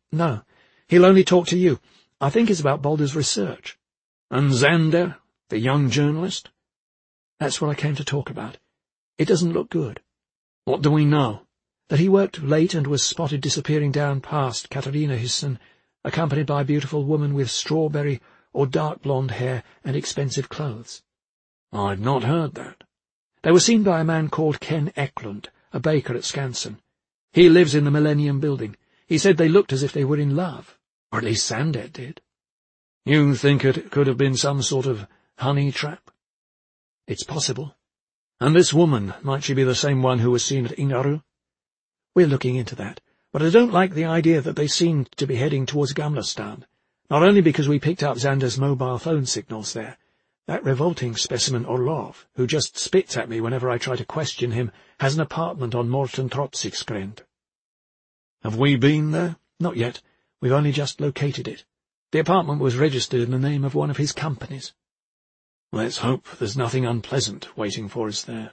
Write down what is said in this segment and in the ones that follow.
No, he'll only talk to you. I think it's about Balder's research. And Xander, the young journalist? That's what I came to talk about. It doesn't look good. What do we know? That he worked late and was spotted disappearing down past Katarina Hyssen, accompanied by a beautiful woman with strawberry or dark blonde hair and expensive clothes. I'd not heard that. They were seen by a man called Ken Eklund, a baker at Skansen. He lives in the Millennium Building. He said they looked as if they were in love, or at least Xander did. You think it could have been some sort of honey trap? It's possible. And this woman, might she be the same one who was seen at Ingaru? We're looking into that, but I don't like the idea that they seemed to be heading towards Gamlastan, not only because we picked up Xander's mobile phone signals there. That revolting specimen Orlov, who just spits at me whenever I try to question him, has an apartment on Morten Trotsikskrind. Have we been there? Not yet. We've only just located it. The apartment was registered in the name of one of his companies. Let's hope there's nothing unpleasant waiting for us there.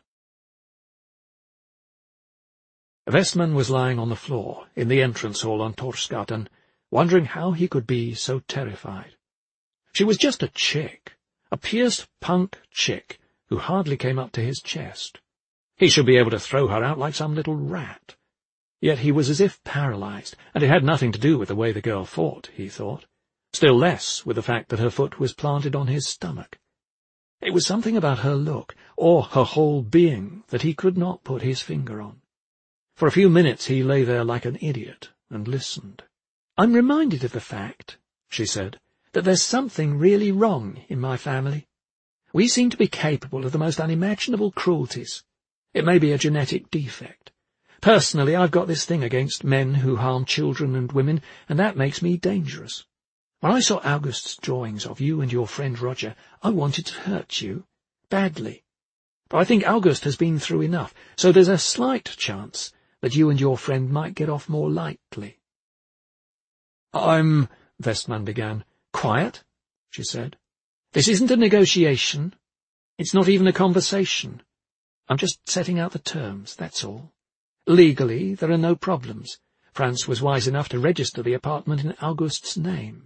Westman was lying on the floor in the entrance hall on Torsgatan, wondering how he could be so terrified. She was just a chick, a pierced punk chick who hardly came up to his chest. He should be able to throw her out like some little rat. Yet he was as if paralyzed, and it had nothing to do with the way the girl fought, he thought. Still less with the fact that her foot was planted on his stomach. It was something about her look, or her whole being, that he could not put his finger on. For a few minutes he lay there like an idiot and listened. "I'm reminded of the fact," she said, "that there's something really wrong in my family. We seem to be capable of the most unimaginable cruelties. It may be a genetic defect. Personally, I've got this thing against men who harm children and women, and that makes me dangerous. When I saw August's drawings of you and your friend Roger, I wanted to hurt you, badly. But I think August has been through enough, so there's a slight chance that you and your friend might get off more lightly." Westman began. "Quiet," she said. "This isn't a negotiation. It's not even a conversation. I'm just setting out the terms, that's all. Legally, there are no problems. Franz was wise enough to register the apartment in August's name.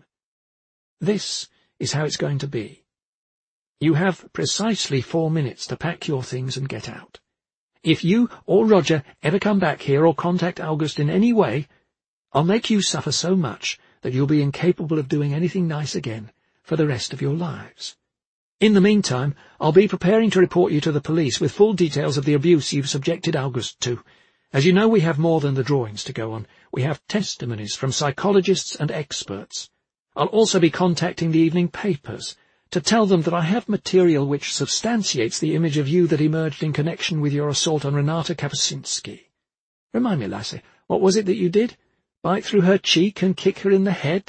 This is how it's going to be. You have precisely 4 minutes to pack your things and get out. If you or Roger ever come back here or contact August in any way, I'll make you suffer so much that you'll be incapable of doing anything nice again for the rest of your lives. In the meantime, I'll be preparing to report you to the police with full details of the abuse you've subjected August to. As you know, we have more than the drawings to go on. We have testimonies from psychologists and experts. I'll also be contacting the evening papers to tell them that I have material which substantiates the image of you that emerged in connection with your assault on Renata Kapuscinski. Remind me, Lassie, what was it that you did? Bite through her cheek and kick her in the head?"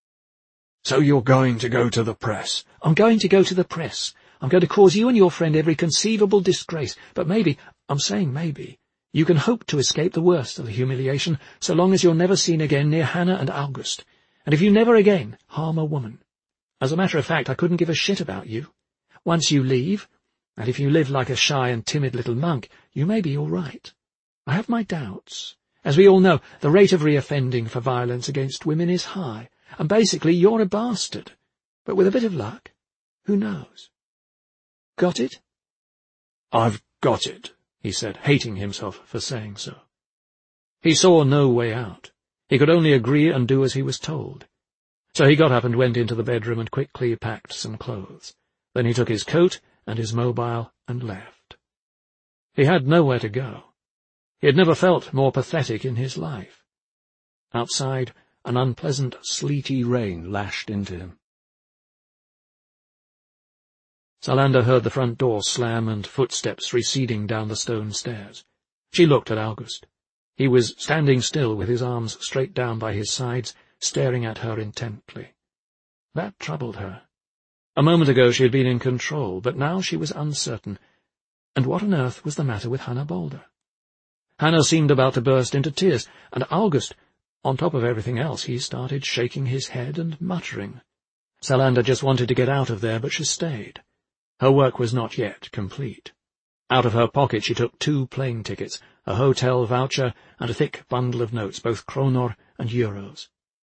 "So you're going to go to the press?" "I'm going to go to the press. I'm going to cause you and your friend every conceivable disgrace, but maybe, I'm saying maybe, you can hope to escape the worst of the humiliation so long as you're never seen again near Hannah and August, and if you never again harm a woman. As a matter of fact, I couldn't give a shit about you. Once you leave, and if you live like a shy and timid little monk, you may be all right. I have my doubts. As we all know, the rate of reoffending for violence against women is high, and basically you're a bastard. But with a bit of luck, who knows? Got it?" "I've got it," he said, hating himself for saying so. He saw no way out. He could only agree and do as he was told. So he got up and went into the bedroom and quickly packed some clothes. Then he took his coat and his mobile and left. He had nowhere to go. He had never felt more pathetic in his life. Outside, an unpleasant, sleety rain lashed into him. Salander heard the front door slam and footsteps receding down the stone stairs. She looked at August. He was standing still with his arms straight down by his sides, staring at her intently. That troubled her. A moment ago she had been in control, but now she was uncertain. And what on earth was the matter with Hannah Balder? Hannah seemed about to burst into tears, and August, on top of everything else, he started shaking his head and muttering. Salander just wanted to get out of there, but she stayed. Her work was not yet complete. Out of her pocket she took 2 plane tickets, a hotel voucher, and a thick bundle of notes, both kronor and euros.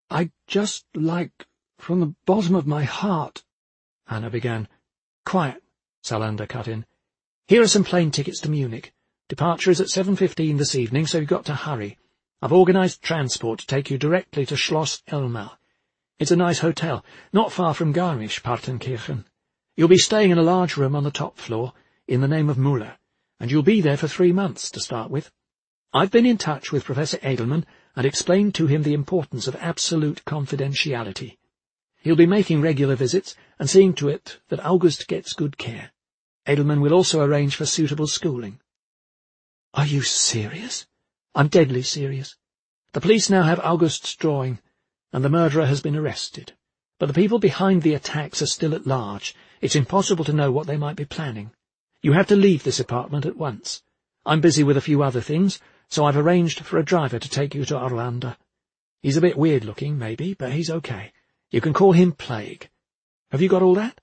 "I'd just like, from the bottom of my heart—" Hannah began. "Quiet," Salander cut in. "Here are some plane tickets to Munich. Departure is at 7:15 this evening, so you've got to hurry. I've organised transport to take you directly to Schloss Elmau. It's a nice hotel, not far from Garmisch-Partenkirchen. You'll be staying in a large room on the top floor, in the name of Müller, and you'll be there for 3 months to start with. I've been in touch with Professor Edelman and explained to him the importance of absolute confidentiality. He'll be making regular visits and seeing to it that August gets good care. Edelman will also arrange for suitable schooling." "Are you serious?" "I'm deadly serious. The police now have August's drawing, and the murderer has been arrested. But the people behind the attacks are still at large. It's impossible to know what they might be planning. You have to leave this apartment at once. I'm busy with a few other things, so I've arranged for a driver to take you to Arlanda. He's a bit weird-looking, maybe, but he's okay. You can call him Plague. Have you got all that?"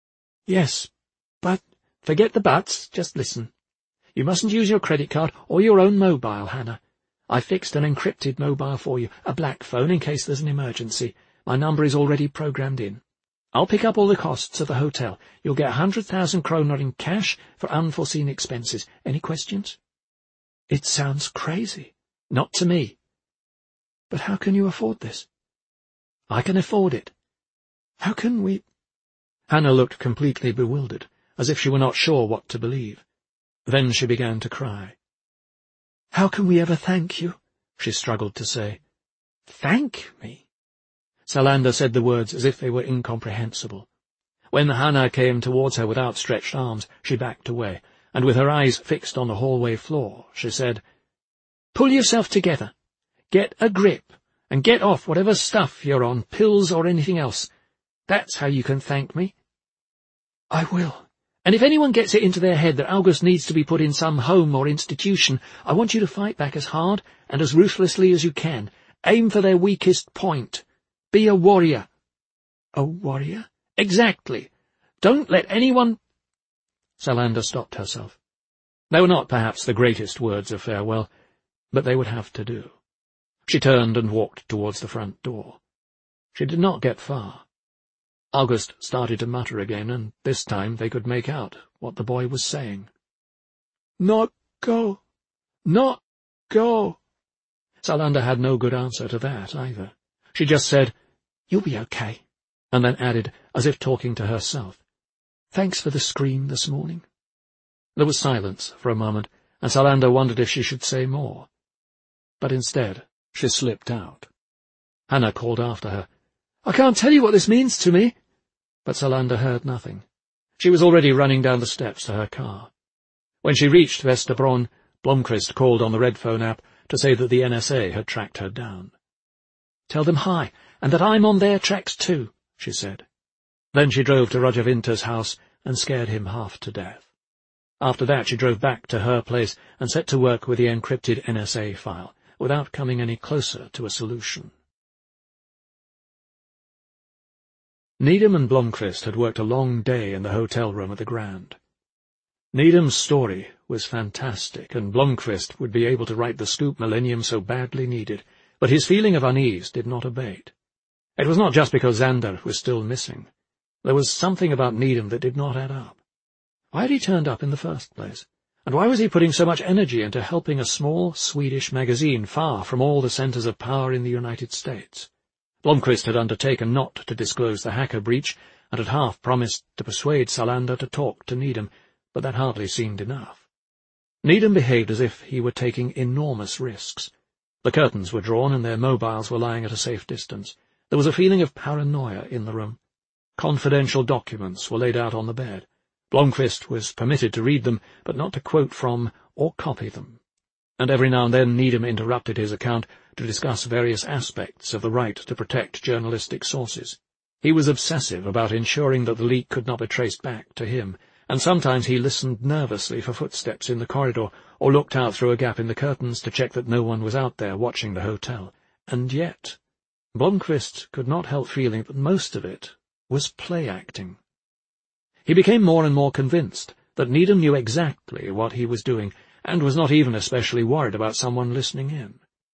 "Yes, but—" "Forget the buts, just listen. You mustn't use your credit card or your own mobile, Hannah. I fixed an encrypted mobile for you, a black phone in case there's an emergency. My number is already programmed in. I'll pick up all the costs of the hotel. You'll get 100,000 kroner in cash for unforeseen expenses. Any questions?" "It sounds crazy." "Not to me." "But how can you afford this?" "I can afford it." "How can we—" Hannah looked completely bewildered, as if she were not sure what to believe. Then she began to cry. "How can we ever thank you?" she struggled to say. "Thank me?" Salander said the words as if they were incomprehensible. When Hannah came towards her with outstretched arms, she backed away, and with her eyes fixed on the hallway floor, she said, "Pull yourself together. Get a grip, and get off whatever stuff you're on, pills or anything else. That's how you can thank me." "I will. And if anyone gets it into their head that August needs to be put in some home or institution, I want you to fight back as hard and as ruthlessly as you can. Aim for their weakest point. Be a warrior." "A warrior?" "Exactly. Don't let anyone—" Salander stopped herself. They were not perhaps the greatest words of farewell, but they would have to do. She turned and walked towards the front door. She did not get far. August started to mutter again, and this time they could make out what the boy was saying. "Not go. Not go." Salander had no good answer to that, either. She just said, "You'll be okay," and then added, as if talking to herself, "Thanks for the scream this morning." There was silence for a moment, and Salander wondered if she should say more. But instead, she slipped out. Hannah called after her, "I can't tell you what this means to me." But Salander heard nothing. She was already running down the steps to her car. When she reached Vesterbron, Blomqvist called on the red phone app to say that the NSA had tracked her down. "Tell them hi, and that I'm on their tracks too," she said. Then she drove to Roger Winter's house and scared him half to death. After that she drove back to her place and set to work with the encrypted NSA file, without coming any closer to a solution. Needham and Blomqvist had worked a long day in the hotel room at the Grand. Needham's story was fantastic, and Blomqvist would be able to write the scoop Millennium so badly needed, but his feeling of unease did not abate. It was not just because Xander was still missing. There was something about Needham that did not add up. Why had he turned up in the first place? And why was he putting so much energy into helping a small Swedish magazine far from all the centres of power in the United States? Blomqvist had undertaken not to disclose the hacker breach, and had half promised to persuade Salander to talk to Needham, but that hardly seemed enough. Needham behaved as if he were taking enormous risks. The curtains were drawn, and their mobiles were lying at a safe distance. There was a feeling of paranoia in the room. Confidential documents were laid out on the bed. Blomqvist was permitted to read them, but not to quote from or copy them. And every now and then Needham interrupted his account to discuss various aspects of the right to protect journalistic sources. He was obsessive about ensuring that the leak could not be traced back to him, and sometimes he listened nervously for footsteps in the corridor, or looked out through a gap in the curtains to check that no one was out there watching the hotel. And yet, Blomqvist could not help feeling that most of it was play-acting. He became more and more convinced that Needham knew exactly what he was doing, and was not even especially worried about someone listening in.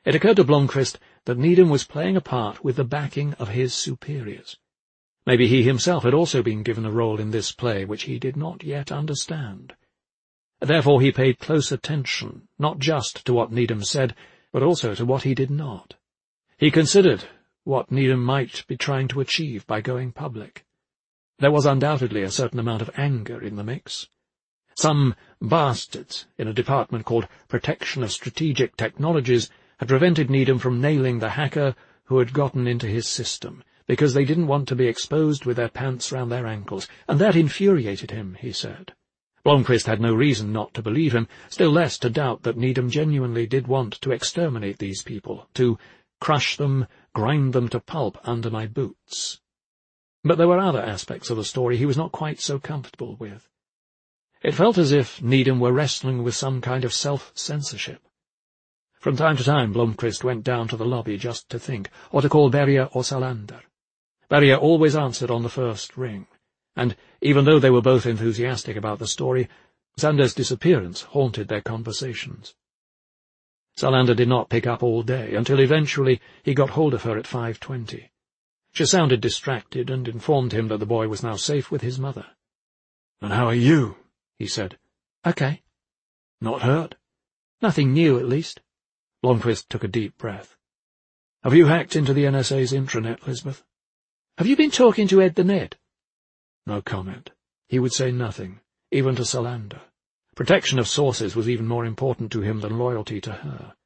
It occurred to Blomqvist that Needham was playing a part with the backing of his superiors. Maybe he himself had also been given a role in this play which he did not yet understand. Therefore he paid close attention, not just to what Needham said, but also to what he did not. He considered what Needham might be trying to achieve by going public. There was undoubtedly a certain amount of anger in the mix. Some bastards in a department called Protection of Strategic Technologies had prevented Needham from nailing the hacker who had gotten into his system, because they didn't want to be exposed with their pants round their ankles, and that infuriated him, he said. Blomqvist had no reason not to believe him, still less to doubt that Needham genuinely did want to exterminate these people, to crush them, grind them to pulp under my boots. But there were other aspects of the story he was not quite so comfortable with. It felt as if Needham were wrestling with some kind of self-censorship. From time to time Blomqvist went down to the lobby just to think, or to call Berger or Salander. Berger always answered on the first ring, and even though they were both enthusiastic about the story, Sander's disappearance haunted their conversations. Salander did not pick up all day, until eventually he got hold of her at 5:20. She sounded distracted and informed him that the boy was now safe with his mother. "And how are you?" he said. "Okay." "Not hurt?" "Nothing new, at least." Blomqvist took a deep breath. "Have you hacked into the NSA's intranet, Lisbeth?" "Have you been talking to Ed the Ned?" No comment. He would say nothing, even to Salander. Protection of sources was even more important to him than loyalty to her.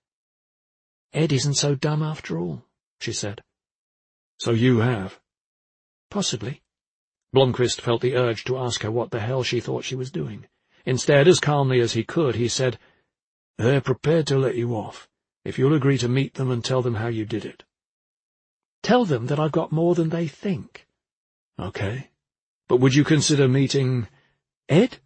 "Ed isn't so dumb after all," she said. "So you have?" "Possibly." Blomqvist felt the urge to ask her what the hell she thought she was doing. Instead, as calmly as he could, he said, "They're prepared to let you off, if you'll agree to meet them and tell them how you did it." "Tell them that I've got more than they think." "Okay. But would you consider meeting Ed?"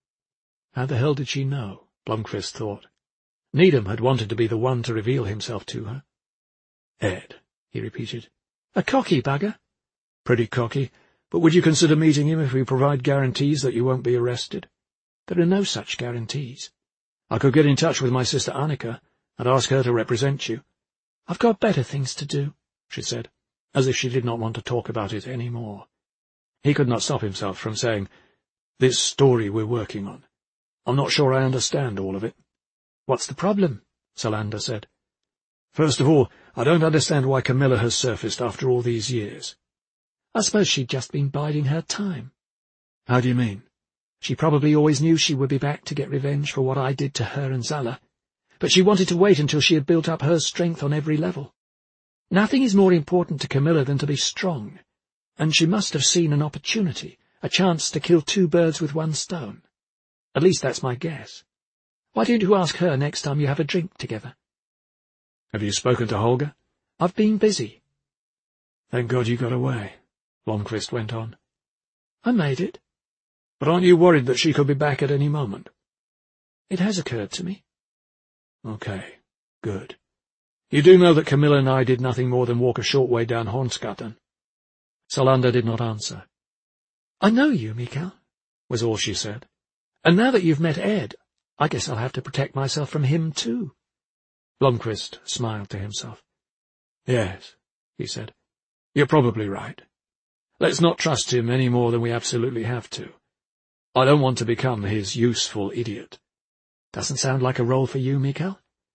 How the hell did she know? Blomqvist thought. Needham had wanted to be the one to reveal himself to her. "Ed," he repeated. "A cocky bugger." "Pretty cocky. But would you consider meeting him if we provide guarantees that you won't be arrested?" "There are no such guarantees." "I could get in touch with my sister Annika and ask her to represent you." "I've got better things to do," she said, as if she did not want to talk about it any more. He could not stop himself from saying, "This story we're working on. I'm not sure I understand all of it." "What's the problem?" Salander said. "First of all, I don't understand why Camilla has surfaced after all these years." "I suppose she'd just been biding her time." "How do you mean?" "She probably always knew she would be back to get revenge for what I did to her and Zala, but she wanted to wait until she had built up her strength on every level. Nothing is more important to Camilla than to be strong, and she must have seen an opportunity, a chance to kill two birds with one stone. At least that's my guess. Why don't you ask her next time you have a drink together?" "Have you spoken to Holger?" "I've been busy." "Thank God you got away," Blomqvist went on. "I made it." "But aren't you worried that she could be back at any moment?" "It has occurred to me." "Okay, good. You do know that Camilla and I did nothing more than walk a short way down Hornsgatan?" Salander did not answer. "I know you, Mikael," was all she said. "And now that you've met Ed, I guess I'll have to protect myself from him too." Blomqvist smiled to himself. "Yes," he said. "You're probably right. Let's not trust him any more than we absolutely have to. I don't want to become his useful idiot." "Doesn't sound like a role for you, Mikael."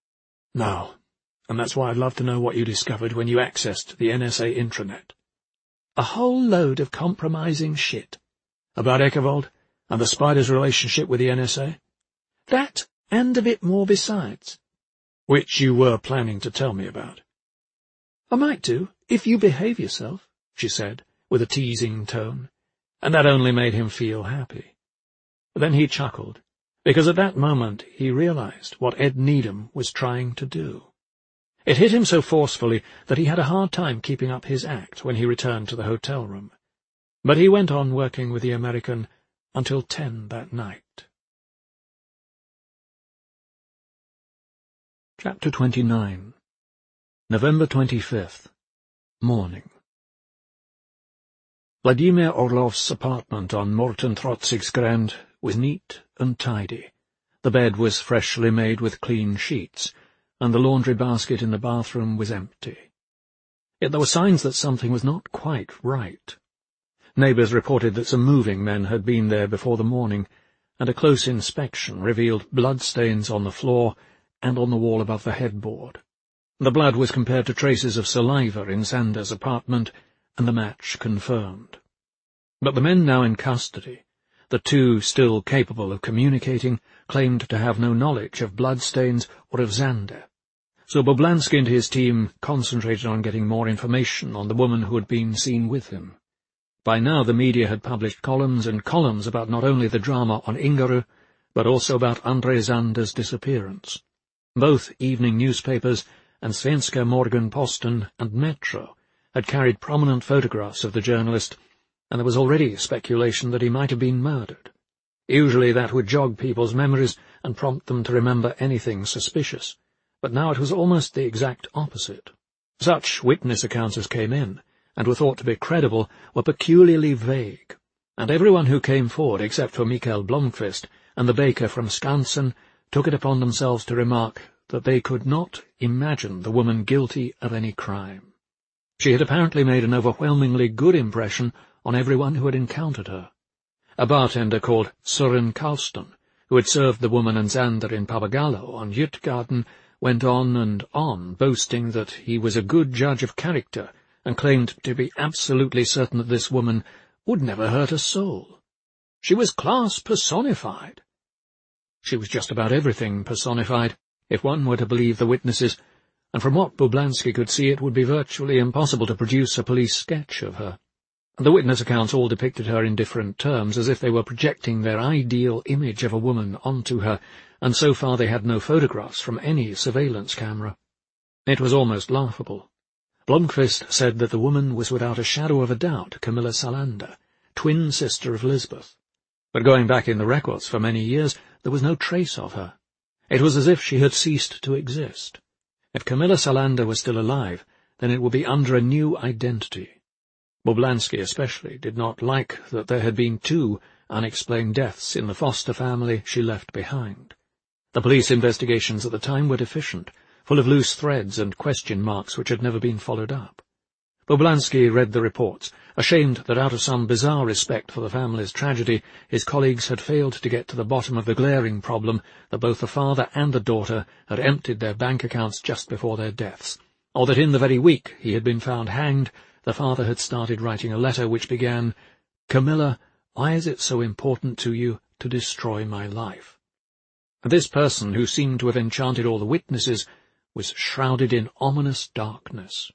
"No, and that's why I'd love to know what you discovered when you accessed the NSA intranet." "A whole load of compromising shit." "About Ekervold and the Spider's relationship with the NSA?" "That, and a bit more besides." "Which you were planning to tell me about." "I might do, if you behave yourself," she said, with a teasing tone, and that only made him feel happy. Then he chuckled, because at that moment he realized what Ed Needham was trying to do. It hit him so forcefully that he had a hard time keeping up his act when he returned to the hotel room. But he went on working with the American until 10 that night. Chapter 29. November 25th. Morning. Vladimir Orlov's apartment on Morten Trotzigsgrand was neat and tidy. The bed was freshly made with clean sheets, and the laundry basket in the bathroom was empty. Yet there were signs that something was not quite right. Neighbours reported that some moving men had been there before the morning, and a close inspection revealed bloodstains on the floor and on the wall above the headboard. The blood was compared to traces of saliva in Xander's apartment, and the match confirmed. But the men now in custody, the two still capable of communicating, claimed to have no knowledge of bloodstains or of Xander. So Boblansky and his team concentrated on getting more information on the woman who had been seen with him. By now the media had published columns and columns about not only the drama on Ingarö, but also about André Xander's disappearance. Both evening newspapers and Svenska Morgonposten and Metro had carried prominent photographs of the journalist, and there was already speculation that he might have been murdered. Usually that would jog people's memories and prompt them to remember anything suspicious, but now it was almost the exact opposite. Such witness accounts as came in, and were thought to be credible, were peculiarly vague, and everyone who came forward, except for Mikael Blomqvist and the baker from Skansen, took it upon themselves to remark that they could not imagine the woman guilty of any crime. She had apparently made an overwhelmingly good impression on everyone who had encountered her. A bartender called Søren Karlsson, who had served the woman and Xander in Papagallo on Jutgarden, went on and on, boasting that he was a good judge of character, and claimed to be absolutely certain that this woman would never hurt a soul. She was class personified. She was just about everything personified, if one were to believe the witnesses, and from what Boblansky could see it would be virtually impossible to produce a police sketch of her. The witness accounts all depicted her in different terms, as if they were projecting their ideal image of a woman onto her, and so far they had no photographs from any surveillance camera. It was almost laughable. Blomqvist said that the woman was without a shadow of a doubt Camilla Salander, twin sister of Lisbeth. But going back in the records for many years, there was no trace of her. It was as if she had ceased to exist. If Camilla Salander was still alive, then it would be under a new identity. Boblansky especially did not like that there had been 2 unexplained deaths in the foster family she left behind. The police investigations at the time were deficient, full of loose threads and question marks which had never been followed up. Boblansky read the reports, ashamed that out of some bizarre respect for the family's tragedy, his colleagues had failed to get to the bottom of the glaring problem that both the father and the daughter had emptied their bank accounts just before their deaths, or that in the very week he had been found hanged, the father had started writing a letter which began, "Camilla, why is it so important to you to destroy my life?" This person, who seemed to have enchanted all the witnesses, was shrouded in ominous darkness.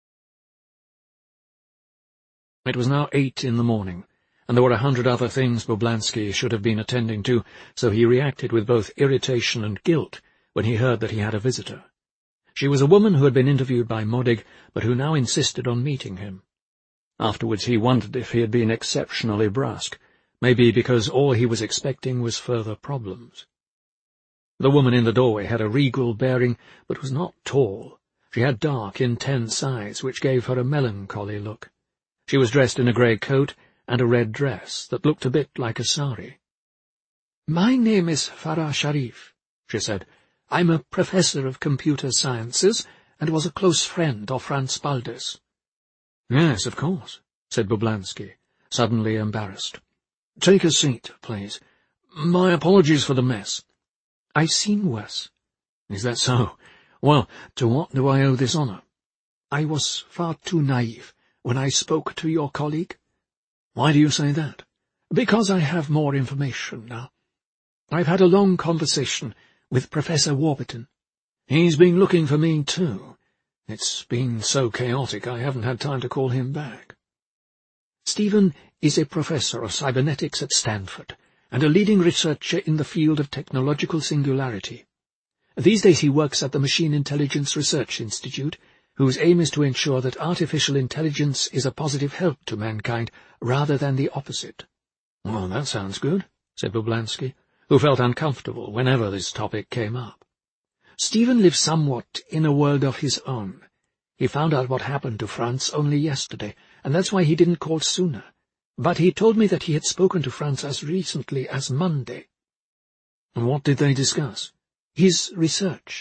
It was now 8 in the morning, and there were 100 other things Boblansky should have been attending to, so he reacted with both irritation and guilt when he heard that he had a visitor. She was a woman who had been interviewed by Modig, but who now insisted on meeting him. Afterwards he wondered if he had been exceptionally brusque, maybe because all he was expecting was further problems. The woman in the doorway had a regal bearing, but was not tall. She had dark, intense eyes, which gave her a melancholy look. She was dressed in a grey coat and a red dress that looked a bit like a sari. "My name is Farah Sharif," she said. "I'm a professor of computer sciences, and was a close friend of Franz Baldes." "Yes, of course," said Boblansky, suddenly embarrassed. "Take a seat, please. My apologies for the mess." "I've seen worse." "Is that so? Well, to what do I owe this honour?" "I was far too naive when I spoke to your colleague." "Why do you say that?" "Because I have more information now. I've had a long conversation with Professor Warburton." "He's been looking for me too. It's been so chaotic I haven't had time to call him back." "Stephen is a professor of cybernetics at Stanford, and a leading researcher in the field of technological singularity. These days he works at the Machine Intelligence Research Institute, whose aim is to ensure that artificial intelligence is a positive help to mankind rather than the opposite." "Well, that sounds good," said Boblansky, who felt uncomfortable whenever this topic came up. "Stephen lives somewhat in a world of his own. He found out what happened to Franz only yesterday, and that's why he didn't call sooner. But he told me that he had spoken to Franz as recently as Monday." "And what did they discuss?" "His research.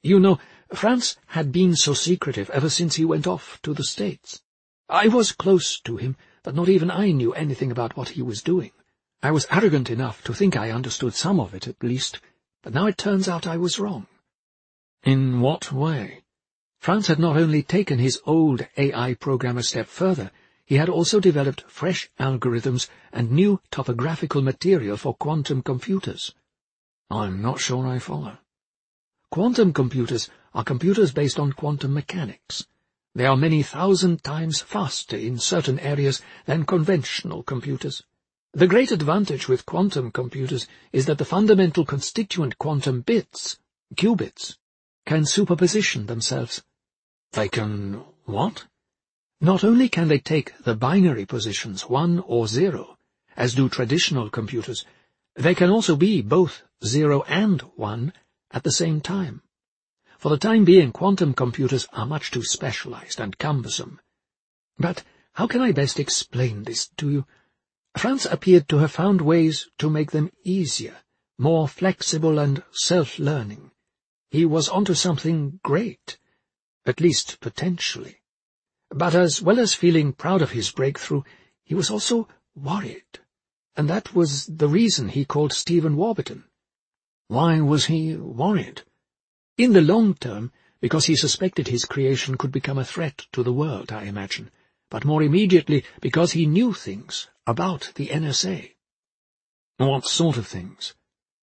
You know, Franz had been so secretive ever since he went off to the States. I was close to him, but not even I knew anything about what he was doing. I was arrogant enough to think I understood some of it, at least, but now it turns out I was wrong. In what way? Franz had not only taken his old AI program a step further, he had also developed fresh algorithms and new topographical material for quantum computers. I'm not sure I follow. Quantum computers are computers based on quantum mechanics. They are many thousand times faster in certain areas than conventional computers. The great advantage with quantum computers is that the fundamental constituent quantum bits, qubits, can superposition themselves. They can what? Not only can they take the binary positions 1 or 0, as do traditional computers, they can also be both 0 and 1 at the same time. For the time being, quantum computers are much too specialized and cumbersome. But how can I best explain this to you? Franz appeared to have found ways to make them easier, more flexible and self-learning. He was onto something great, at least potentially. But as well as feeling proud of his breakthrough, he was also worried, and that was the reason he called Stephen Warburton. Why was he worried? In the long term, because he suspected his creation could become a threat to the world, I imagine, but more immediately because he knew things about the NSA. What sort of things?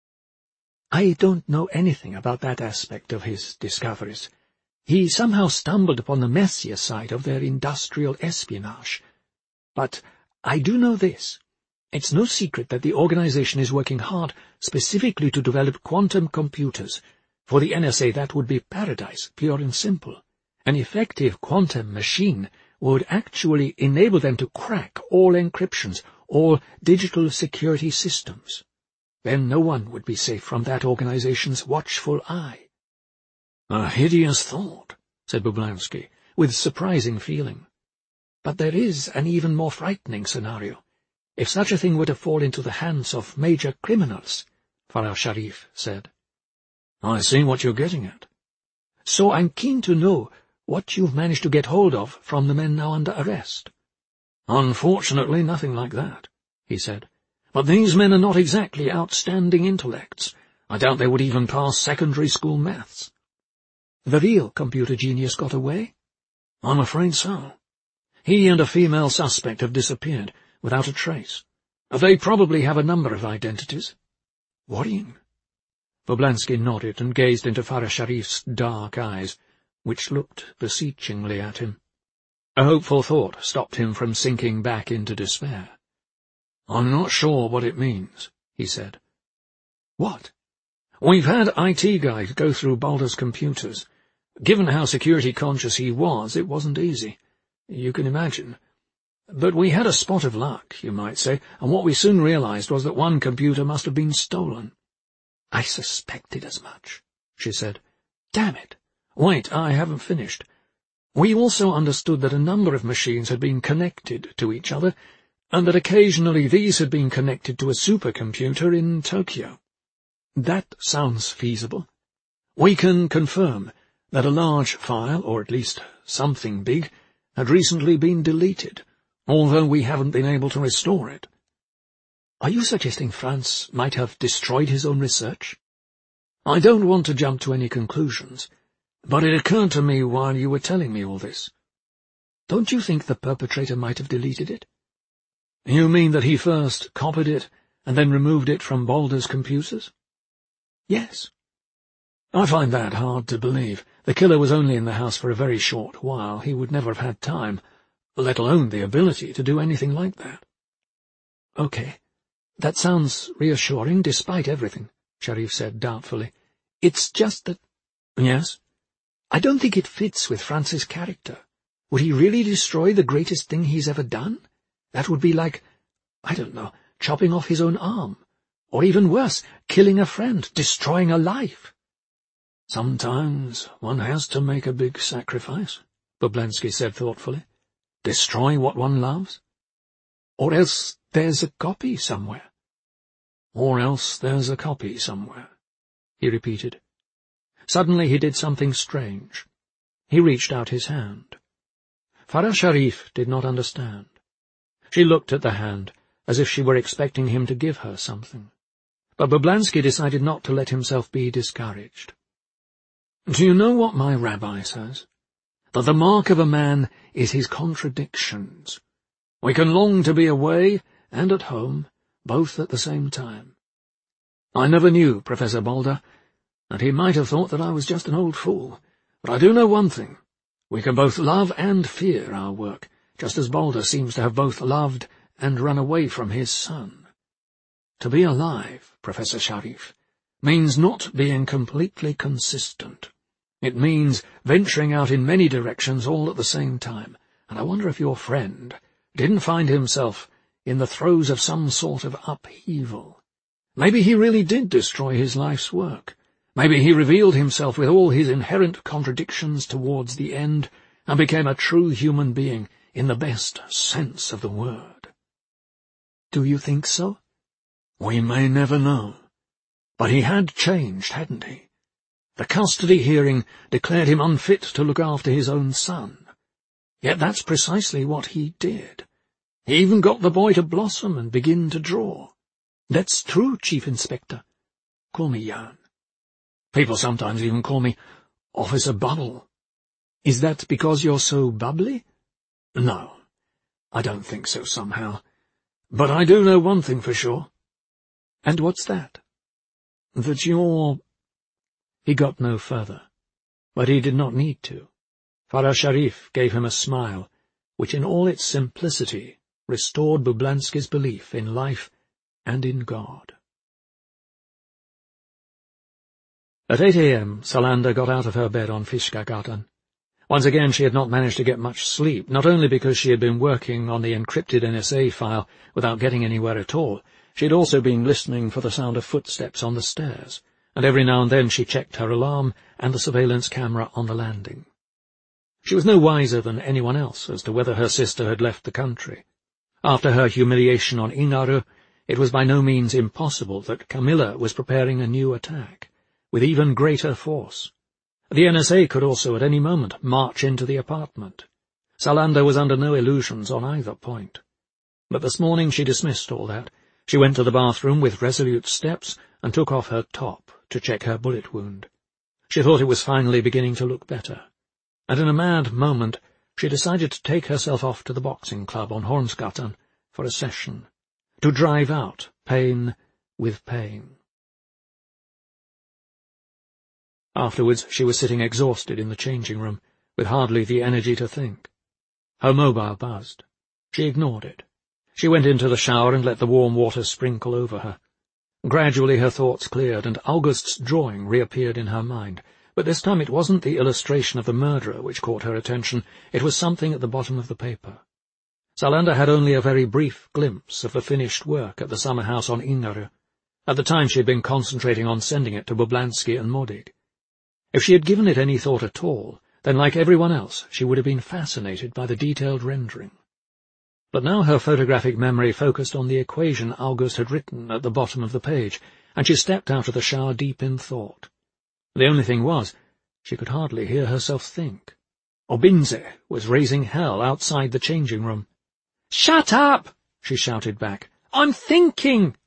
I don't know anything about that aspect of his discoveries. He somehow stumbled upon the messier side of their industrial espionage. But I do know this. It's no secret that the organization is working hard specifically to develop quantum computers. For the NSA, that would be paradise, pure and simple. An effective quantum machine would actually enable them to crack all encryptions, all digital security systems. Then no one would be safe from that organization's watchful eye. A hideous thought, said Boblansky, with surprising feeling. But there is an even more frightening scenario. If such a thing were to fall into the hands of major criminals, Farah Sharif said. I see what you're getting at. So I'm keen to know what you've managed to get hold of from the men now under arrest. Unfortunately, nothing like that, he said. But these men are not exactly outstanding intellects. I doubt they would even pass secondary school maths. The real computer genius got away? I'm afraid so. He and a female suspect have disappeared, without a trace. They probably have a number of identities. Worrying. Boblansky nodded and gazed into Farah Sharif's dark eyes, which looked beseechingly at him. A hopeful thought stopped him from sinking back into despair. I'm not sure what it means, he said. What? We've had IT guys go through Balder's computers. Given how security-conscious he was, it wasn't easy. You can imagine. But we had a spot of luck, you might say, and what we soon realized was that one computer must have been stolen. I suspected as much, she said. Damn it. Wait, I haven't finished. We also understood that a number of machines had been connected to each other, and that occasionally these had been connected to a supercomputer in Tokyo. That sounds feasible. We can confirm that a large file, or at least something big, had recently been deleted, although we haven't been able to restore it. Are you suggesting Franz might have destroyed his own research? I don't want to jump to any conclusions, but it occurred to me while you were telling me all this. Don't you think the perpetrator might have deleted it? You mean that he first copied it and then removed it from Balder's computers? Yes. I find that hard to believe. The killer was only in the house for a very short while. He would never have had time, let alone the ability, to do anything like that. Okay. That sounds reassuring, despite everything, Sharif said doubtfully. It's just that— Yes? I don't think it fits with Franz's character. Would he really destroy the greatest thing he's ever done? That would be like, I don't know, chopping off his own arm. Or even worse, killing a friend, destroying a life. Sometimes one has to make a big sacrifice, Boblansky said thoughtfully. Destroy what one loves? Or else there's a copy somewhere. Or else there's a copy somewhere, he repeated. Suddenly he did something strange. He reached out his hand. Farah Sharif did not understand. She looked at the hand, as if she were expecting him to give her something. But Boblansky decided not to let himself be discouraged. "Do you know what my rabbi says? That the mark of a man is his contradictions. We can long to be away and at home, both at the same time. I never knew Professor Balder, and he might have thought that I was just an old fool. But I do know one thing. We can both love and fear our work, just as Balder seems to have both loved and run away from his son. To be alive, Professor Sharif, means not being completely consistent. It means venturing out in many directions all at the same time, and I wonder if your friend didn't find himself in the throes of some sort of upheaval. Maybe he really did destroy his life's work. Maybe he revealed himself with all his inherent contradictions towards the end, and became a true human being in the best sense of the word." "Do you think so?" "We may never know. But he had changed, hadn't he? The custody hearing declared him unfit to look after his own son. Yet that's precisely what he did. He even got the boy to blossom and begin to draw." "That's true, Chief Inspector. Call me Jan. People sometimes even call me Officer Bubble." "Is that because you're so bubbly?" "No, I don't think so somehow. But I do know one thing for sure." "And what's that?" "That you're—" He got no further, but he did not need to. Farah Sharif gave him a smile, which in all its simplicity restored Boblansky's belief in life and in God. At 8 a.m., Salander got out of her bed on Fischgarten. Once again she had not managed to get much sleep, not only because she had been working on the encrypted NSA file without getting anywhere at all. She had also been listening for the sound of footsteps on the stairs, and every now and then she checked her alarm and the surveillance camera on the landing. She was no wiser than anyone else as to whether her sister had left the country. After her humiliation on Ingaru, it was by no means impossible that Camilla was preparing a new attack, with even greater force. The NSA could also at any moment march into the apartment. Salander was under no illusions on either point. But this morning she dismissed all that. She went to the bathroom with resolute steps and took off her top to check her bullet wound. She thought it was finally beginning to look better, and in a mad moment she decided to take herself off to the boxing club on Hornsgatan for a session, to drive out pain with pain. Afterwards she was sitting exhausted in the changing room, with hardly the energy to think. Her mobile buzzed. She ignored it. She went into the shower and let the warm water sprinkle over her. Gradually her thoughts cleared, and August's drawing reappeared in her mind. But this time it wasn't the illustration of the murderer which caught her attention, it was something at the bottom of the paper. Salander had only a very brief glimpse of the finished work at the summer house on Ingaru. At the time she had been concentrating on sending it to Boblansky and Modig. If she had given it any thought at all, then like everyone else she would have been fascinated by the detailed rendering. But now her photographic memory focused on the equation August had written at the bottom of the page, and she stepped out of the shower deep in thought. The only thing was, she could hardly hear herself think. Obinze was raising hell outside the changing room. "Shut up!" she shouted back. "I'm thinking!"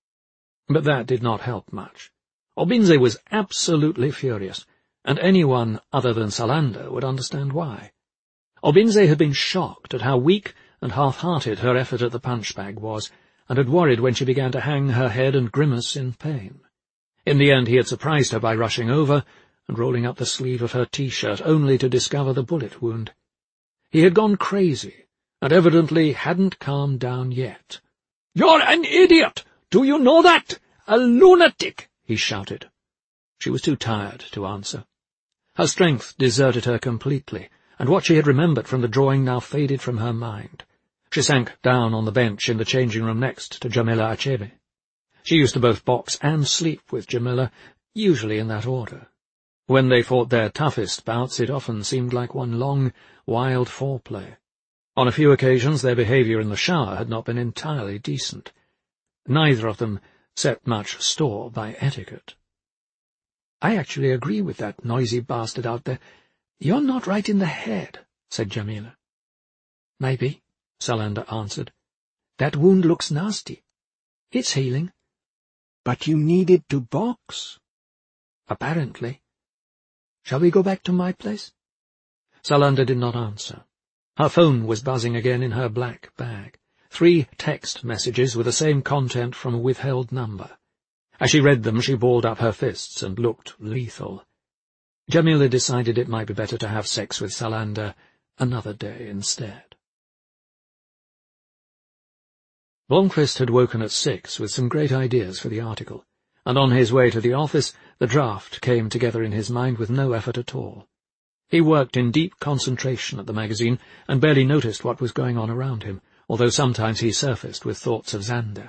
But that did not help much. Obinze was absolutely furious, and anyone other than Salander would understand why. Obinze had been shocked at how weak and half-hearted her effort at the punch-bag was, and had worried when she began to hang her head and grimace in pain. In the end he had surprised her by rushing over and rolling up the sleeve of her T-shirt, only to discover the bullet wound. He had gone crazy, and evidently hadn't calmed down yet. "You're an idiot! Do you know that? A lunatic!" he shouted. She was too tired to answer. Her strength deserted her completely, and what she had remembered from the drawing now faded from her mind. She sank down on the bench in the changing room next to Jamila Achebe. She used to both box and sleep with Jamila, usually in that order. When they fought their toughest bouts, it often seemed like one long, wild foreplay. On a few occasions their behaviour in the shower had not been entirely decent. Neither of them set much store by etiquette. I actually agree with that noisy bastard out there. You're not right in the head, said Jamila. Maybe, Salander answered. That wound looks nasty. It's healing. But you needed to box. Apparently. Shall we go back to my place? Salander did not answer. Her phone was buzzing again in her black bag. 3 text messages with the same content from a withheld number. As she read them, she balled up her fists and looked lethal. Jamila decided it might be better to have sex with Salander another day instead. Blomqvist had woken at 6 with some great ideas for the article, and on his way to the office the draft came together in his mind with no effort at all. He worked in deep concentration at the magazine and barely noticed what was going on around him, although sometimes he surfaced with thoughts of Xander.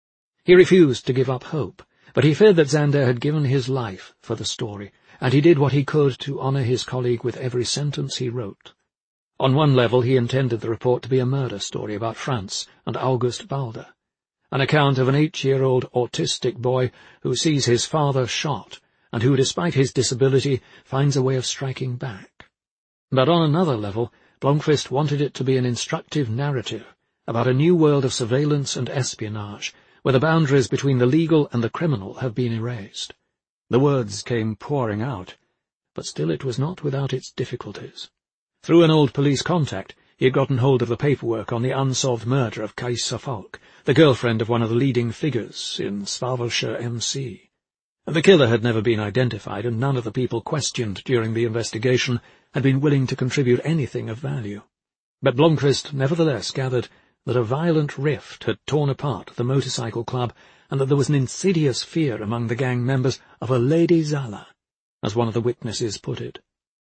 He refused to give up hope, but he feared that Xander had given his life for the story, and he did what he could to honour his colleague with every sentence he wrote. On one level he intended the report to be a murder story about Franz and August Balder, an account of an 8-year-old autistic boy who sees his father shot and who, despite his disability, finds a way of striking back. But on another level, Blomqvist wanted it to be an instructive narrative about a new world of surveillance and espionage, where the boundaries between the legal and the criminal have been erased. The words came pouring out, but still it was not without its difficulties. Through an old police contact, he had gotten hold of the paperwork on the unsolved murder of Kajsa Falk, the girlfriend of one of the leading figures in Svavelskär MC. The killer had never been identified, and none of the people questioned during the investigation had been willing to contribute anything of value. But Blomqvist nevertheless gathered that a violent rift had torn apart the motorcycle club, and that there was an insidious fear among the gang members of a Lady Zala, as one of the witnesses put it.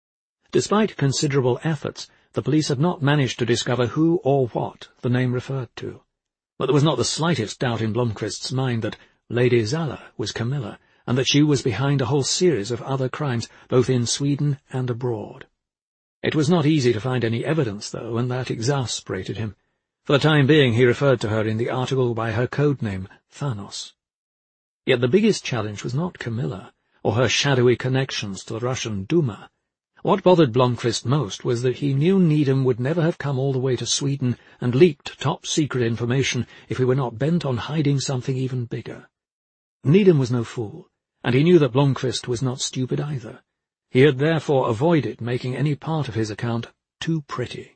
Despite considerable efforts, the police had not managed to discover who or what the name referred to. But there was not the slightest doubt in Blomqvist's mind that Lady Zala was Camilla, and that she was behind a whole series of other crimes, both in Sweden and abroad. It was not easy to find any evidence, though, and that exasperated him. For the time being he referred to her in the article by her code name, Thanos. Yet the biggest challenge was not Camilla, or her shadowy connections to the Russian Duma. What bothered Blomqvist most was that he knew Needham would never have come all the way to Sweden and leaked top-secret information if he were not bent on hiding something even bigger. Needham was no fool, and he knew that Blomqvist was not stupid either. He had therefore avoided making any part of his account too pretty.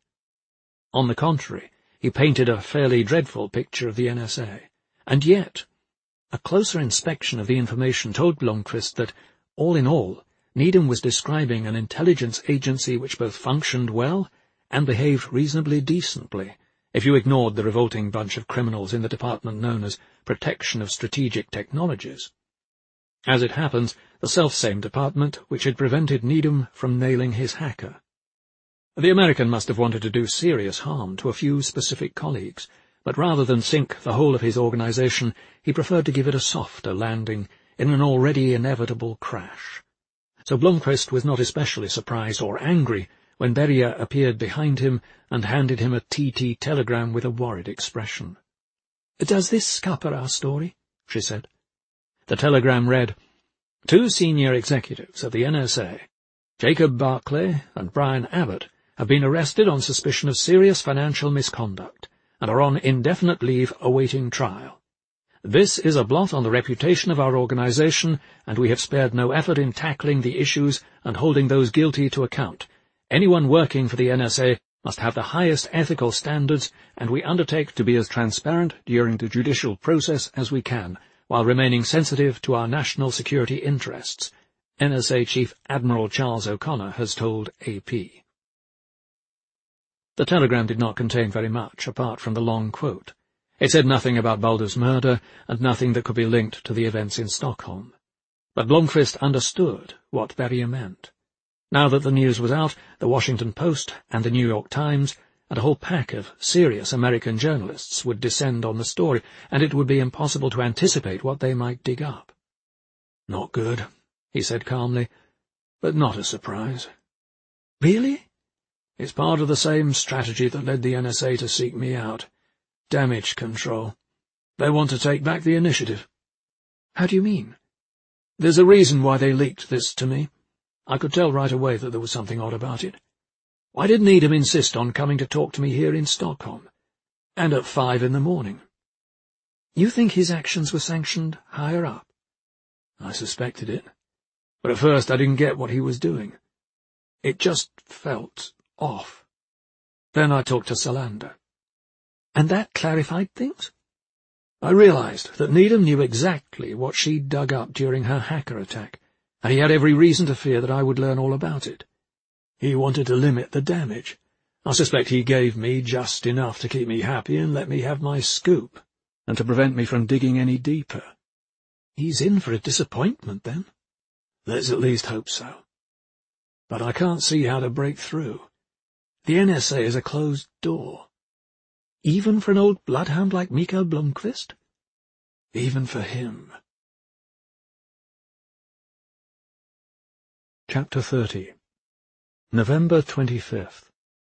On the contrary, he painted a fairly dreadful picture of the NSA, and yet a closer inspection of the information told Blomqvist that, all in all, Needham was describing an intelligence agency which both functioned well and behaved reasonably decently, if you ignored the revolting bunch of criminals in the department known as Protection of Strategic Technologies. As it happens, the selfsame department which had prevented Needham from nailing his hacker. The American must have wanted to do serious harm to a few specific colleagues, but rather than sink the whole of his organization, he preferred to give it a softer landing in an already inevitable crash. So Blomqvist was not especially surprised or angry when Beria appeared behind him and handed him a TT telegram with a worried expression. "Does this scupper our story?" she said. The telegram read, "2 senior executives of the NSA, Jacob Barclay and Brian Abbott, have been arrested on suspicion of serious financial misconduct and are on indefinite leave awaiting trial. This is a blot on the reputation of our organization, and we have spared no effort in tackling the issues and holding those guilty to account. Anyone working for the NSA must have the highest ethical standards, and we undertake to be as transparent during the judicial process as we can, while remaining sensitive to our national security interests," NSA Chief Admiral Charles O'Connor has told AP. The telegram did not contain very much, apart from the long quote. It said nothing about Balder's murder, and nothing that could be linked to the events in Stockholm. But Blomqvist understood what Beria meant. Now that the news was out, the Washington Post and the New York Times and a whole pack of serious American journalists would descend on the story, and it would be impossible to anticipate what they might dig up. "Not good," he said calmly, "but not a surprise." "Really?" "It's part of the same strategy that led the NSA to seek me out. Damage control. They want to take back the initiative." "How do you mean?" There's a reason why they leaked this to me. I could tell right away that there was something odd about it. Why did Needham insist on coming to talk to me here in Stockholm? And at 5 in the morning? You think his actions were sanctioned higher up? I suspected it. But at first I didn't get what he was doing. It just felt off. Then I talked to Salander. And that clarified things? I realized that Needham knew exactly what she'd dug up during her hacker attack, and he had every reason to fear that I would learn all about it. He wanted to limit the damage. I suspect he gave me just enough to keep me happy and let me have my scoop, and to prevent me from digging any deeper. He's in for a disappointment, then. Let's at least hope so. But I can't see how to break through. The NSA is a closed door. Even for an old bloodhound like Mikael Blomqvist? Even for him. Chapter 30. November 25th.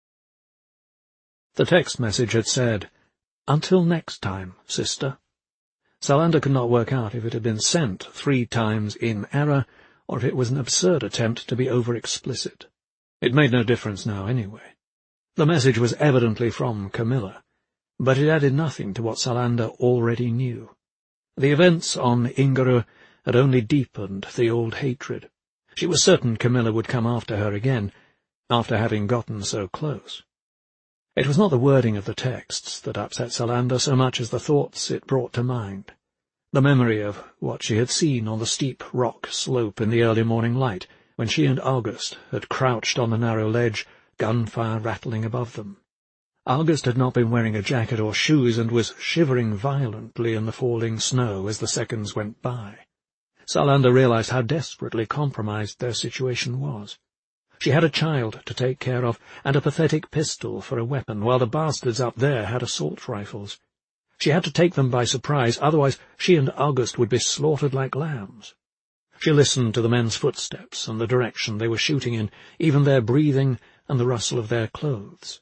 The text message had said, "Until next time, sister." Salander could not work out if it had been sent 3 times in error, or if it was an absurd attempt to be over-explicit. It made no difference now, anyway. The message was evidently from Camilla, but it added nothing to what Salander already knew. The events on Ingarö had only deepened the old hatred. She was certain Camilla would come after her again, after having gotten so close. It was not the wording of the texts that upset Salander so much as the thoughts it brought to mind. The memory of what she had seen on the steep rock slope in the early morning light, when she and August had crouched on the narrow ledge, gunfire rattling above them. August had not been wearing a jacket or shoes and was shivering violently in the falling snow as the seconds went by. Salander realized how desperately compromised their situation was. She had a child to take care of, and a pathetic pistol for a weapon, while the bastards up there had assault rifles. She had to take them by surprise, otherwise she and August would be slaughtered like lambs. She listened to the men's footsteps and the direction they were shooting in, even their breathing and the rustle of their clothes.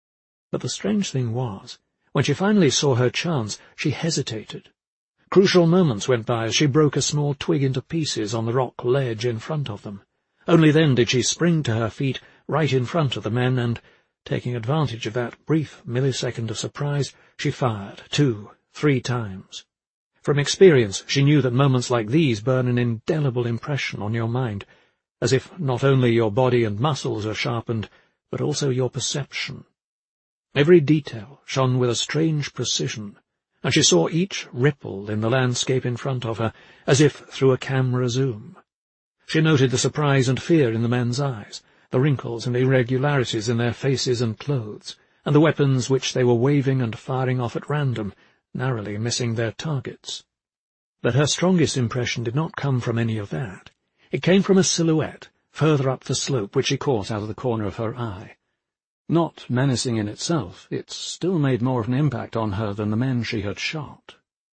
But the strange thing was, when she finally saw her chance, she hesitated. Crucial moments went by as she broke a small twig into pieces on the rock ledge in front of them. Only then did she spring to her feet right in front of the men and, taking advantage of that brief millisecond of surprise, she fired 2, 3 times. From experience she knew that moments like these burn an indelible impression on your mind, as if not only your body and muscles are sharpened, but also your perception. Every detail shone with a strange precision, and she saw each ripple in the landscape in front of her, as if through a camera zoom. She noted the surprise and fear in the men's eyes, the wrinkles and irregularities in their faces and clothes, and the weapons which they were waving and firing off at random, narrowly missing their targets. But her strongest impression did not come from any of that. It came from a silhouette further up the slope which she caught out of the corner of her eye. Not menacing in itself, it still made more of an impact on her than the men she had shot.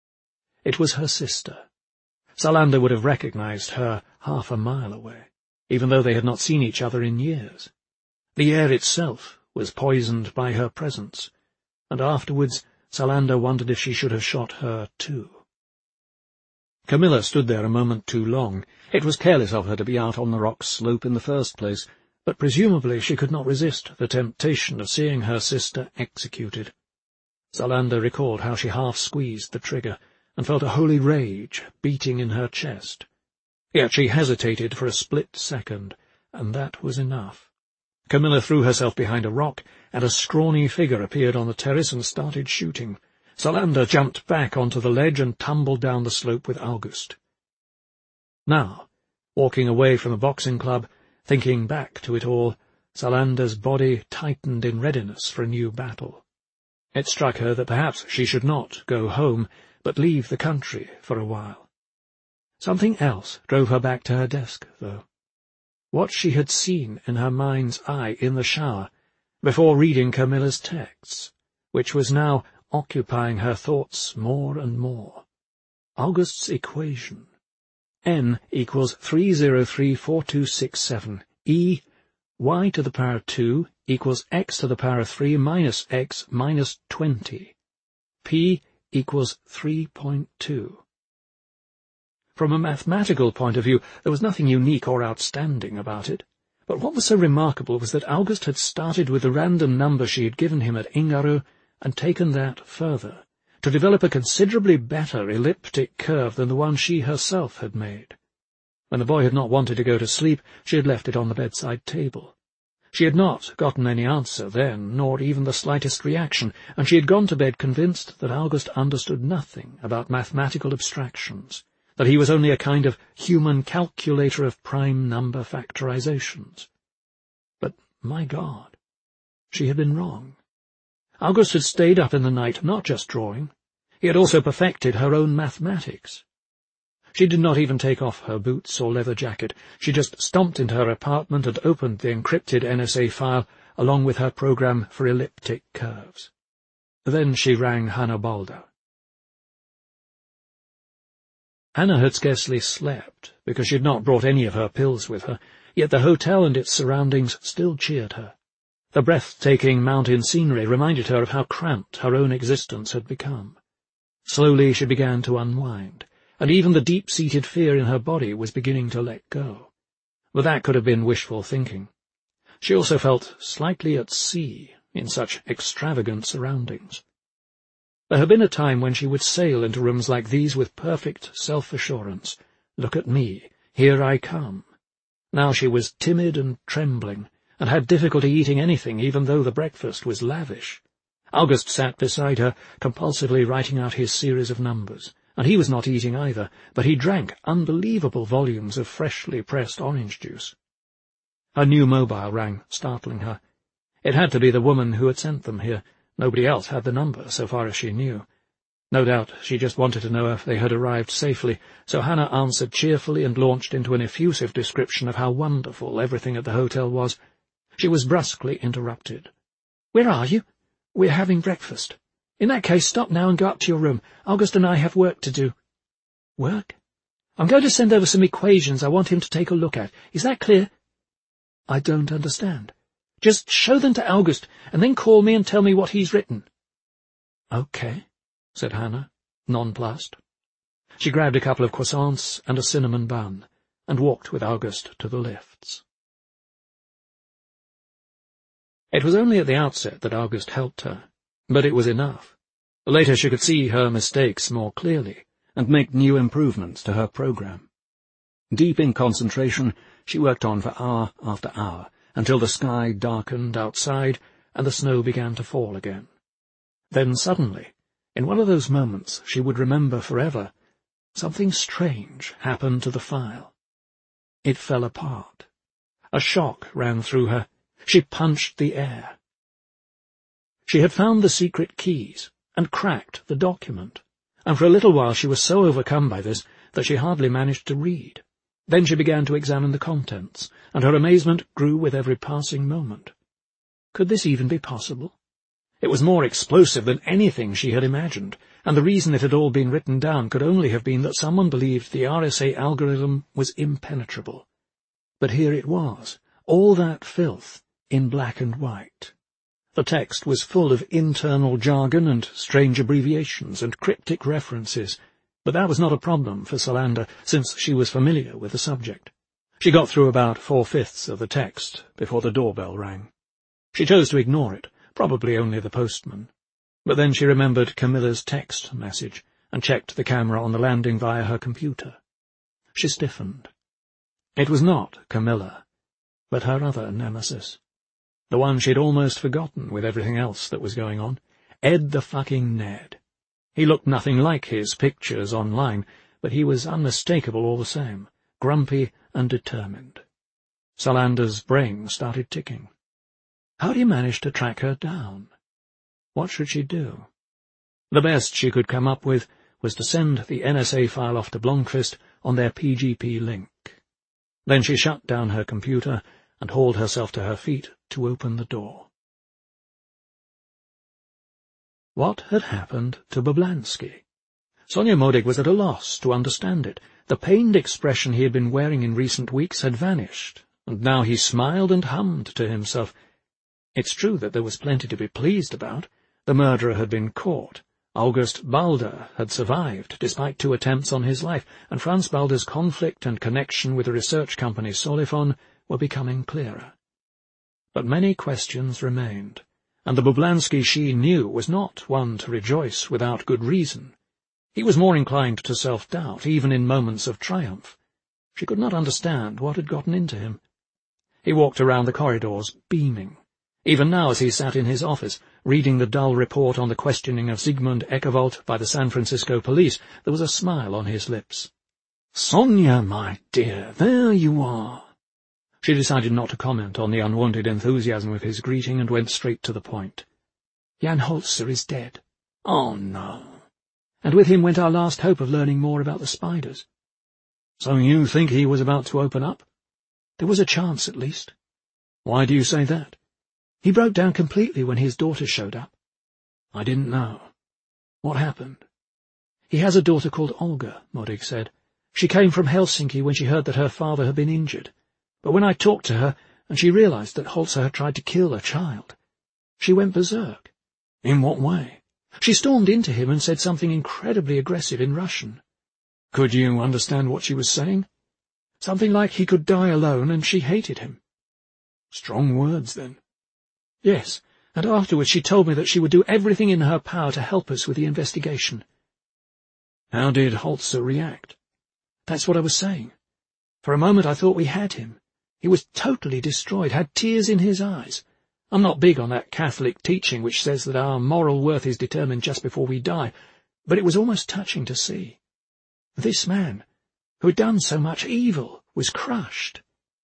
It was her sister. Salander would have recognized her half a mile away, even though they had not seen each other in years. The air itself was poisoned by her presence, and afterwards Salander wondered if she should have shot her too. Camilla stood there a moment too long. It was careless of her to be out on the rock slope in the first place, but presumably she could not resist the temptation of seeing her sister executed. Salander recalled how she half-squeezed the trigger, and felt a holy rage beating in her chest. Yet she hesitated for a split second, and that was enough. Camilla threw herself behind a rock, and a scrawny figure appeared on the terrace and started shooting. Salander jumped back onto the ledge and tumbled down the slope with August. Now, walking away from the boxing club, thinking back to it all, Salander's body tightened in readiness for a new battle. It struck her that perhaps she should not go home, but leave the country for a while. Something else drove her back to her desk, though. What she had seen in her mind's eye in the shower, before reading Camilla's texts, which was now occupying her thoughts more and more. August's equation. N equals 3034267. E, y to the power 2 equals x to the power 3 minus x minus 20. P equals 3.2. From a mathematical point of view, there was nothing unique or outstanding about it. But what was so remarkable was that August had started with the random number she had given him at Ingaru and taken that further, to develop a considerably better elliptic curve than the one she herself had made. When the boy had not wanted to go to sleep, she had left it on the bedside table. She had not gotten any answer then, nor even the slightest reaction, and she had gone to bed convinced that August understood nothing about mathematical abstractions, that he was only a kind of human calculator of prime number factorizations. But, my God, she had been wrong. August had stayed up in the night, not just drawing. He had also perfected her own mathematics. She did not even take off her boots or leather jacket. She just stomped into her apartment and opened the encrypted NSA file along with her program for elliptic curves. Then she rang Hannah Balder. Hannah had scarcely slept, because she had not brought any of her pills with her, yet the hotel and its surroundings still cheered her. The breathtaking mountain scenery reminded her of how cramped her own existence had become. Slowly she began to unwind, and even the deep-seated fear in her body was beginning to let go. But that could have been wishful thinking. She also felt slightly at sea in such extravagant surroundings. There had been a time when she would sail into rooms like these with perfect self-assurance. Look at me, here I come. Now she was timid and trembling, and had difficulty eating anything, even though the breakfast was lavish. August sat beside her, compulsively writing out his series of numbers, and he was not eating either, but he drank unbelievable volumes of freshly pressed orange juice. Her new mobile rang, startling her. It had to be the woman who had sent them here. Nobody else had the number, so far as she knew. No doubt she just wanted to know if they had arrived safely, so Hannah answered cheerfully and launched into an effusive description of how wonderful everything at the hotel was. She was brusquely interrupted. "Where are you?" "We're having breakfast." "In that case, stop now and go up to your room. August and I have work to do." "Work?" "I'm going to send over some equations I want him to take a look at. Is that clear?" "I don't understand." "Just show them to August, and then call me and tell me what he's written." "Okay," said Hannah, nonplussed. She grabbed a couple of croissants and a cinnamon bun, and walked with August to the lifts. It was only at the outset that August helped her, but it was enough. Later she could see her mistakes more clearly, and make new improvements to her program. Deep in concentration, she worked on for hour after hour, until the sky darkened outside and the snow began to fall again. Then suddenly, in one of those moments she would remember forever, something strange happened to the file. It fell apart. A shock ran through her. She punched the air. She had found the secret keys and cracked the document, and for a little while she was so overcome by this that she hardly managed to read. Then she began to examine the contents, and her amazement grew with every passing moment. Could this even be possible? It was more explosive than anything she had imagined, and the reason it had all been written down could only have been that someone believed the RSA algorithm was impenetrable. But here it was, all that filth, in black and white. The text was full of internal jargon and strange abbreviations and cryptic references, but that was not a problem for Solander, since she was familiar with the subject. She got through about 4/5 of the text before the doorbell rang. She chose to ignore it, probably only the postman. But then she remembered Camilla's text message and checked the camera on the landing via her computer. She stiffened. It was not Camilla, but her other nemesis. The one she'd almost forgotten with everything else that was going on. Ed the fucking Ned. He looked nothing like his pictures online, but he was unmistakable all the same, grumpy and determined. Solander's brain started ticking. How do you manage to track her down? What should she do? The best she could come up with was to send the NSA file off to Blomqvist on their PGP link. Then she shut down her computer and hauled herself to her feet to open the door. What had happened to Boblansky? Sonia Modig was at a loss to understand it. The pained expression he had been wearing in recent weeks had vanished, and now he smiled and hummed to himself. It's true that there was plenty to be pleased about. The murderer had been caught, August Balder had survived, despite 2 attempts on his life, and Franz Balder's conflict and connection with the research company Solifon were becoming clearer. But many questions remained, and the Bublansky she knew was not one to rejoice without good reason. He was more inclined to self-doubt, even in moments of triumph. She could not understand what had gotten into him. He walked around the corridors, beaming. Even now, as he sat in his office, reading the dull report on the questioning of Sigmund Eckewalt by the San Francisco police, there was a smile on his lips. "Sonia, my dear, there you are." She decided not to comment on the unwanted enthusiasm of his greeting and went straight to the point. "Jan Holzer is dead." "Oh, no." "And with him went our last hope of learning more about the spiders." "So you think he was about to open up?" "There was a chance, at least." "Why do you say that?" "He broke down completely when his daughter showed up." "I didn't know. What happened?" "He has a daughter called Olga," Modig said. "She came from Helsinki when she heard that her father had been injured. But when I talked to her, and she realized that Holzer had tried to kill a child, she went berserk." "In what way?" "She stormed into him and said something incredibly aggressive in Russian." "Could you understand what she was saying?" "Something like he could die alone and she hated him." "Strong words, then." "Yes, and afterwards she told me that she would do everything in her power to help us with the investigation." "How did Holzer react?" "That's what I was saying. For a moment I thought we had him. He was totally destroyed, had tears in his eyes. I'm not big on that Catholic teaching which says that our moral worth is determined just before we die, but it was almost touching to see. This man, who had done so much evil, was crushed."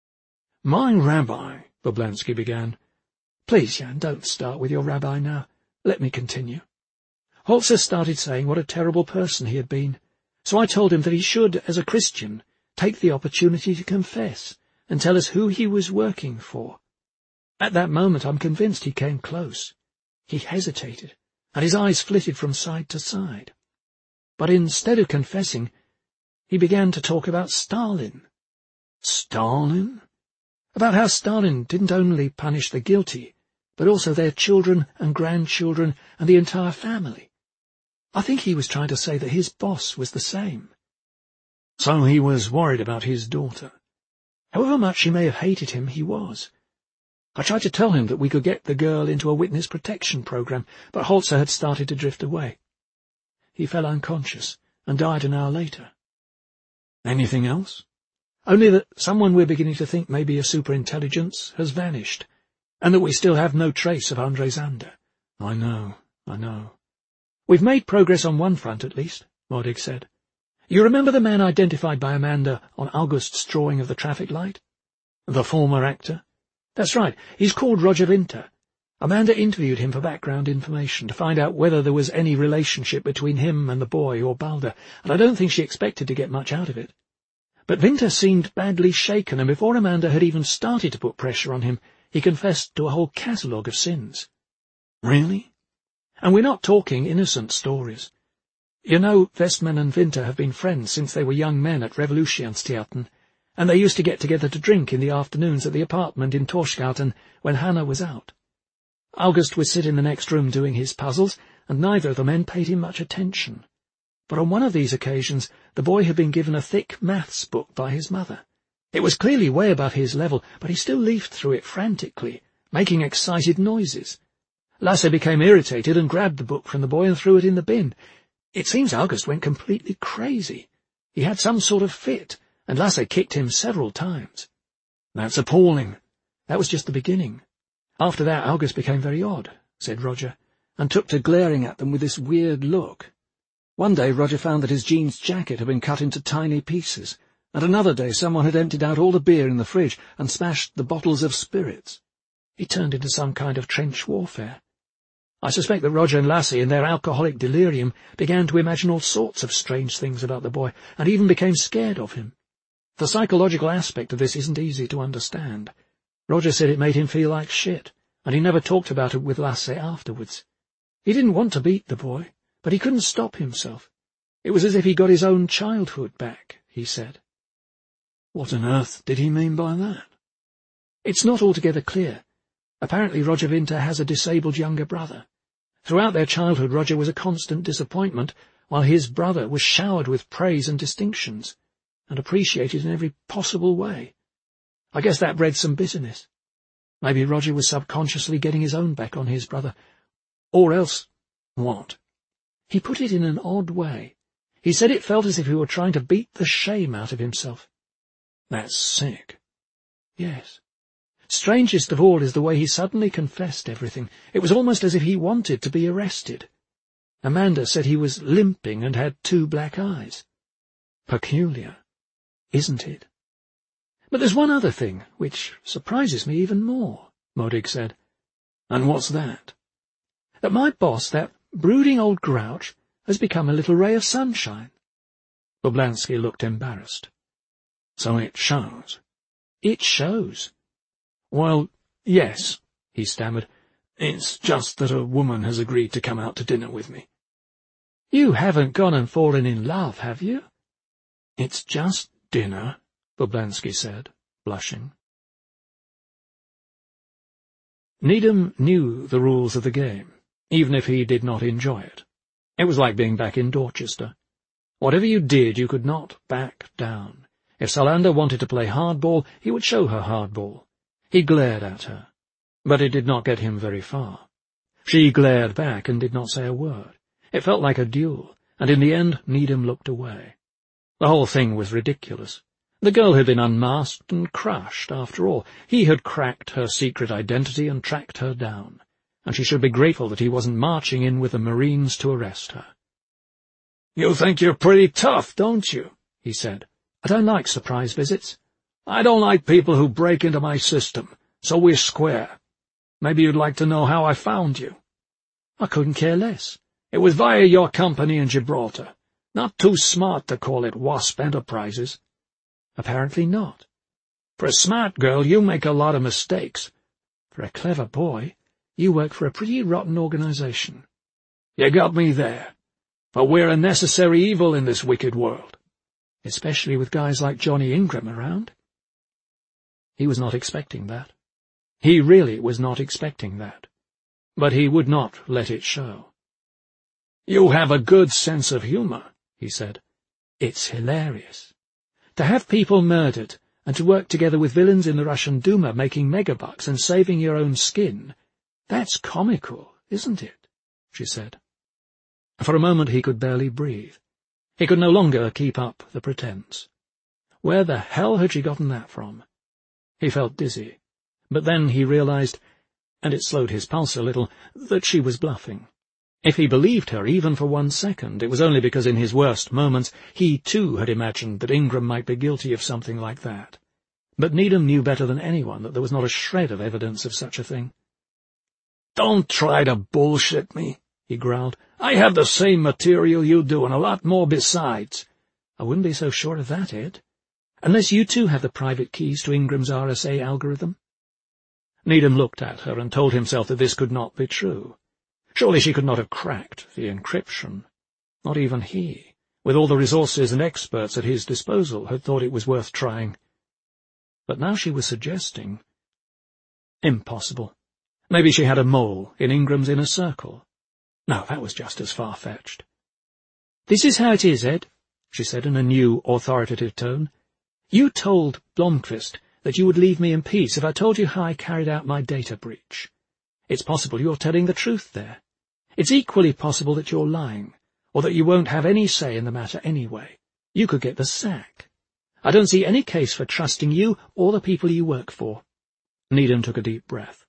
"My rabbi," Boblansky began. "Please, Jan, don't start with your rabbi now. Let me continue. Holzer started saying what a terrible person he had been, so I told him that he should, as a Christian, take the opportunity to confess and tell us who he was working for. At that moment I'm convinced he came close. He hesitated, and his eyes flitted from side to side. But instead of confessing, he began to talk about Stalin." "Stalin?" "About how Stalin didn't only punish the guilty, but also their children and grandchildren and the entire family. I think he was trying to say that his boss was the same." "So he was worried about his daughter." "However much she may have hated him, he was. I tried to tell him that we could get the girl into a witness protection program, but Holzer had started to drift away. He fell unconscious and died an hour later." "Anything else?" "Only that someone we're beginning to think may be a superintelligence has vanished, and that we still have no trace of André Zander." I know. "We've made progress on one front, at least," Modig said. "You remember the man identified by Amanda on August's drawing of the traffic light?" "The former actor?" "That's right. He's called Roger Winter. Amanda interviewed him for background information to find out whether there was any relationship between him and the boy or Balder, and I don't think she expected to get much out of it. But Winter seemed badly shaken, and before Amanda had even started to put pressure on him, he confessed to a whole catalogue of sins." "Really?" "And we're not talking innocent stories. You know, Westman and Winter have been friends since they were young men at Revolutionsteatern, and they used to get together to drink in the afternoons at the apartment in Torschgarten when Hannah was out. August would sit in the next room doing his puzzles, and neither of the men paid him much attention. But on one of these occasions the boy had been given a thick maths book by his mother. It was clearly way above his level, but he still leafed through it frantically, making excited noises. Lasse became irritated and grabbed the book from the boy and threw it in the bin. It seems August went completely crazy. He had some sort of fit, and Lasse kicked him several times." "That's appalling." "That was just the beginning. After that August became very odd," said Roger, "and took to glaring at them with this weird look. One day Roger found that his jeans jacket had been cut into tiny pieces, and another day someone had emptied out all the beer in the fridge and smashed the bottles of spirits. It turned into some kind of trench warfare. I suspect that Roger and Lasse, in their alcoholic delirium, began to imagine all sorts of strange things about the boy, and even became scared of him. The psychological aspect of this isn't easy to understand. Roger said it made him feel like shit, and he never talked about it with Lasse afterwards. He didn't want to beat the boy, but he couldn't stop himself. It was as if he got his own childhood back, he said." "What on earth did he mean by that?" "It's not altogether clear. Apparently Roger Winter has a disabled younger brother. Throughout their childhood, Roger was a constant disappointment, while his brother was showered with praise and distinctions, and appreciated in every possible way. I guess that bred some bitterness. Maybe Roger was subconsciously getting his own back on his brother. Or else, what? He put it in an odd way. He said it felt as if he were trying to beat the shame out of himself. That's sick. Yes. Strangest of all is the way he suddenly confessed everything. It was almost as if he wanted to be arrested. Amanda said he was limping and had 2 black eyes. Peculiar, isn't it? But there's one other thing, which surprises me even more, Modig said. And what's that? That my boss, that brooding old grouch, has become a little ray of sunshine. Boblansky looked embarrassed. So it shows. It shows. Well, yes, he stammered. It's just that a woman has agreed to come out to dinner with me. You haven't gone and fallen in love, have you? It's just dinner, Boblansky said, blushing. Needham knew the rules of the game, even if he did not enjoy it. It was like being back in Dorchester. Whatever you did, you could not back down. If Salander wanted to play hardball, he would show her hardball. He glared at her, but it did not get him very far. She glared back and did not say a word. It felt like a duel, and in the end Needham looked away. The whole thing was ridiculous. The girl had been unmasked and crushed, after all. He had cracked her secret identity and tracked her down, and she should be grateful that he wasn't marching in with the Marines to arrest her. "You think you're pretty tough, don't you?" he said. "I don't like surprise visits. I don't like people who break into my system, so we're square. Maybe you'd like to know how I found you." "I couldn't care less." "It was via your company in Gibraltar. Not too smart to call it Wasp Enterprises." "Apparently not." "For a smart girl, you make a lot of mistakes. For a clever boy, you work for a pretty rotten organization." "You got me there. But we're a necessary evil in this wicked world." "Especially with guys like Johnny Ingram around." He was not expecting that. He really was not expecting that. But he would not let it show. "You have a good sense of humor," he said. "It's hilarious. To have people murdered, and to work together with villains in the Russian Duma making megabucks and saving your own skin, that's comical, isn't it?" she said. For a moment he could barely breathe. He could no longer keep up the pretense. Where the hell had she gotten that from? He felt dizzy, but then he realized, and it slowed his pulse a little, that she was bluffing. If he believed her even for 1 second, it was only because in his worst moments he too had imagined that Ingram might be guilty of something like that. But Needham knew better than anyone that there was not a shred of evidence of such a thing. "Don't try to bullshit me," he growled. "I have the same material you do, and a lot more besides." "I wouldn't be so sure of that, Ed. Unless you too have the private keys to Ingram's RSA algorithm." Needham looked at her and told himself that this could not be true. Surely she could not have cracked the encryption. Not even he, with all the resources and experts at his disposal, had thought it was worth trying. But now she was suggesting... Impossible. Maybe she had a mole in Ingram's inner circle. No, that was just as far-fetched. "This is how it is, Ed," she said in a new, authoritative tone. "You told Blomqvist that you would leave me in peace if I told you how I carried out my data breach. It's possible you're telling the truth there. It's equally possible that you're lying, or that you won't have any say in the matter anyway. You could get the sack. I don't see any case for trusting you or the people you work for." Needham took a deep breath.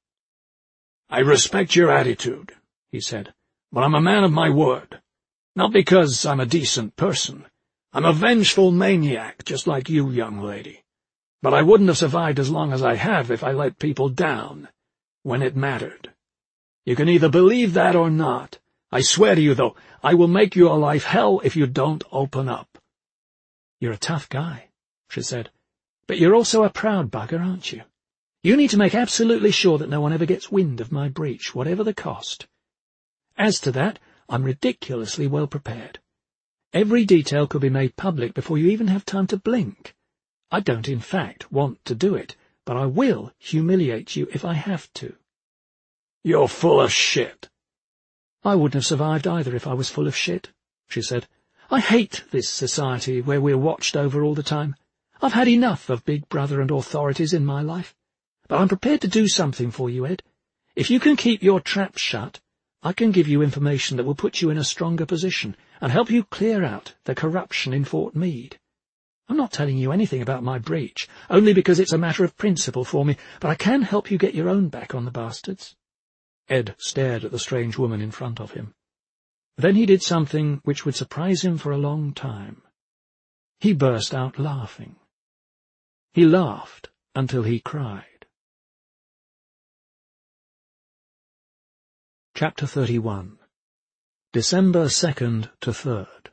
"I respect your attitude," he said, "but I'm a man of my word. Not because I'm a decent person. I'm a vengeful maniac, just like you, young lady. But I wouldn't have survived as long as I have if I let people down, when it mattered. You can either believe that or not. I swear to you, though, I will make your life hell if you don't open up." "You're a tough guy," she said, "but you're also a proud bugger, aren't you? You need to make absolutely sure that no one ever gets wind of my breach, whatever the cost. As to that, I'm ridiculously well prepared. Every detail could be made public before you even have time to blink. I don't, in fact, want to do it, but I will humiliate you if I have to." "You're full of shit." "I wouldn't have survived either if I was full of shit," she said. "I hate this society where we're watched over all the time. I've had enough of Big Brother and authorities in my life. But I'm prepared to do something for you, Ed. If you can keep your trap shut, I can give you information that will put you in a stronger position and help you clear out the corruption in Fort Meade. I'm not telling you anything about my breach, only because it's a matter of principle for me, but I can help you get your own back on the bastards." Ed stared at the strange woman in front of him. Then he did something which would surprise him for a long time. He burst out laughing. He laughed until he cried. Chapter 31. December 2nd to 3rd.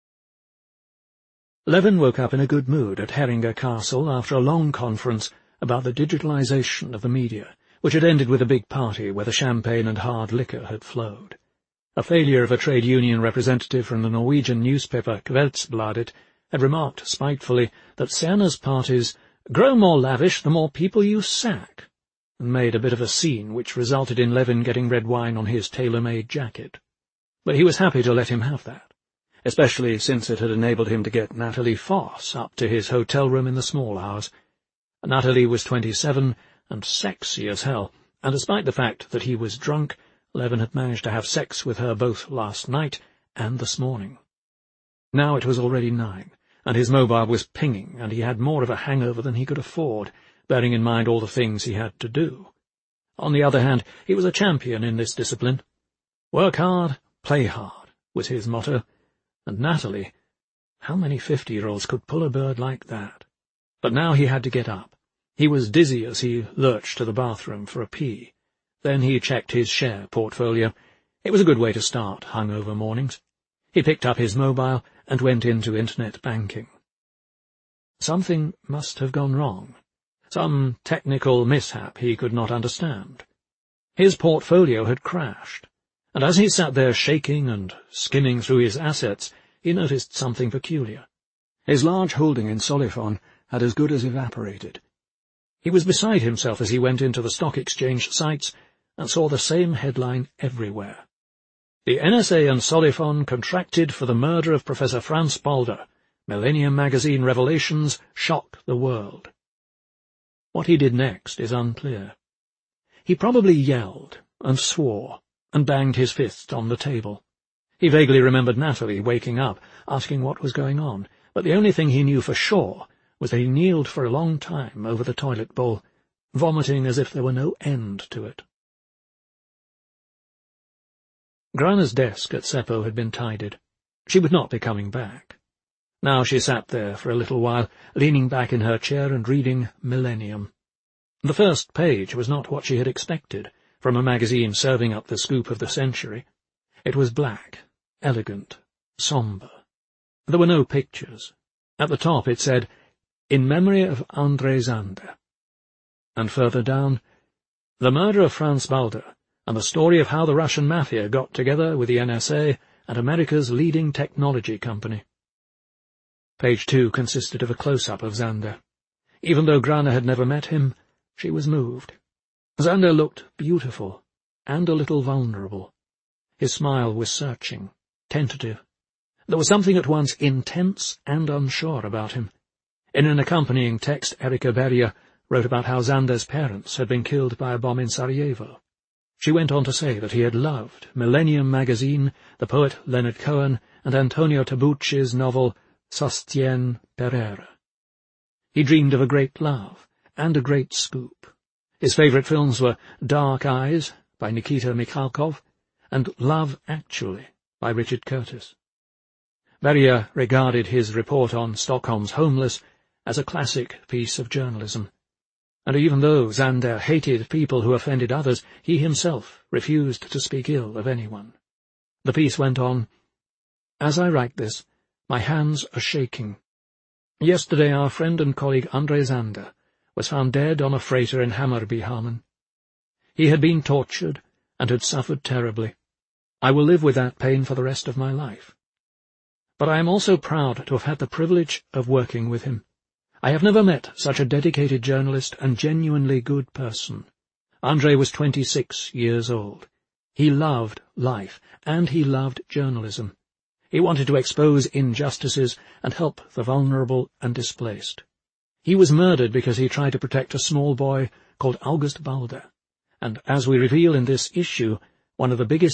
Levin woke up in a good mood at Heringer Castle after a long conference about the digitalization of the media, which had ended with a big party where the champagne and hard liquor had flowed. A failure of a trade union representative from the Norwegian newspaper Kveldsbladet had remarked spitefully that Serna's parties grow more lavish the more people you sack, and made a bit of a scene which resulted in Levin getting red wine on his tailor-made jacket. But he was happy to let him have that, especially since it had enabled him to get Natalie Foss up to his hotel room in the small hours. Natalie was 27 and sexy as hell, and despite the fact that he was drunk, Levin had managed to have sex with her both last night and this morning. Now it was already 9, and his mobile was pinging, and he had more of a hangover than he could afford, bearing in mind all the things he had to do. On the other hand, he was a champion in this discipline. Work hard, play hard, was his motto. And Natalie, how many 50-year-olds could pull a bird like that? But now he had to get up. He was dizzy as he lurched to the bathroom for a pee. Then he checked his share portfolio. It was a good way to start hungover mornings. He picked up his mobile and went into internet banking. Something must have gone wrong. Some technical mishap he could not understand. His portfolio had crashed, and as he sat there shaking and skimming through his assets, he noticed something peculiar. His large holding in Solifon had as good as evaporated. He was beside himself as he went into the stock exchange sites and saw the same headline everywhere. The NSA and Solifon contracted for the murder of Professor Franz Balder. Millennium Magazine revelations shock the world. What he did next is unclear. He probably yelled and swore and banged his fist on the table. He vaguely remembered Natalie waking up, asking what was going on, but the only thing he knew for sure was that he kneeled for a long time over the toilet bowl, vomiting as if there were no end to it. Grana's desk at Seppo had been tidied. She would not be coming back. Now she sat there for a little while, leaning back in her chair and reading Millennium. The first page was not what she had expected from a magazine serving up the scoop of the century. It was black, elegant, sombre. There were no pictures. At the top it said, "In memory of André Zander." And further down, "The murder of Franz Balder, and the story of how the Russian mafia got together with the NSA and America's leading technology company." Page 2 consisted of a close-up of Zander. Even though Grana had never met him, she was moved. Zander looked beautiful and a little vulnerable. His smile was searching, tentative. There was something at once intense and unsure about him. In an accompanying text, Erika Beria wrote about how Zander's parents had been killed by a bomb in Sarajevo. She went on to say that he had loved Millennium Magazine, the poet Leonard Cohen, and Antonio Tabucci's novel Sostien Pereira. He dreamed of a great love and a great scoop. His favourite films were Dark Eyes by Nikita Mikhalkov and Love Actually by Richard Curtis. Beria regarded his report on Stockholm's homeless as a classic piece of journalism. And even though Zander hated people who offended others, he himself refused to speak ill of anyone. The piece went on, "As I write this, my hands are shaking. Yesterday our friend and colleague André Zander was found dead on a freighter in Hammarbyhamn. He had been tortured and had suffered terribly. I will live with that pain for the rest of my life. But I am also proud to have had the privilege of working with him. I have never met such a dedicated journalist and genuinely good person. André was 26 years old. He loved life, and he loved journalism. He wanted to expose injustices and help the vulnerable and displaced. He was murdered because he tried to protect a small boy called August Balder, and as we reveal in this issue, one of the biggest